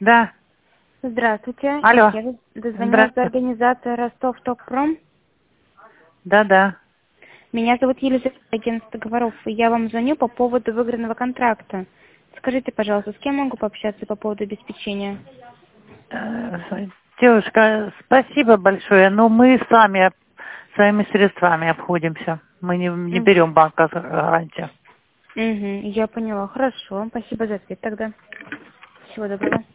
Да. Здравствуйте. Алло. Я дозвонилась до Здравствуйте. организации Ростов-Токпром. Да. Меня зовут Елизавета, агентство договоров. И я вам звоню по поводу выигранного контракта. Скажите, пожалуйста, с кем могу пообщаться по поводу обеспечения? Девушка, спасибо большое, но мы сами своими средствами обходимся. Мы не берем банка гарантию. Я поняла. Хорошо. Спасибо за ответ тогда. Всего доброго.